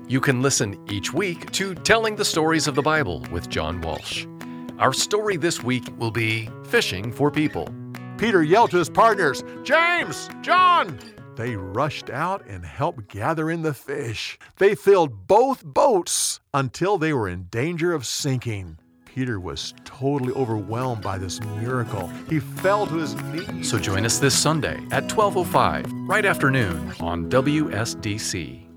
You can listen each week to Telling the Stories of the Bible with John Walsh. Our story this week will be Fishing for People. Peter yelled to his partners, "James! John!" They rushed out and helped gather in the fish. They filled both boats until they were in danger of sinking. Peter was totally overwhelmed by this miracle. He fell to his knees. So join us this Sunday at 12:05, right after noon on WSDC.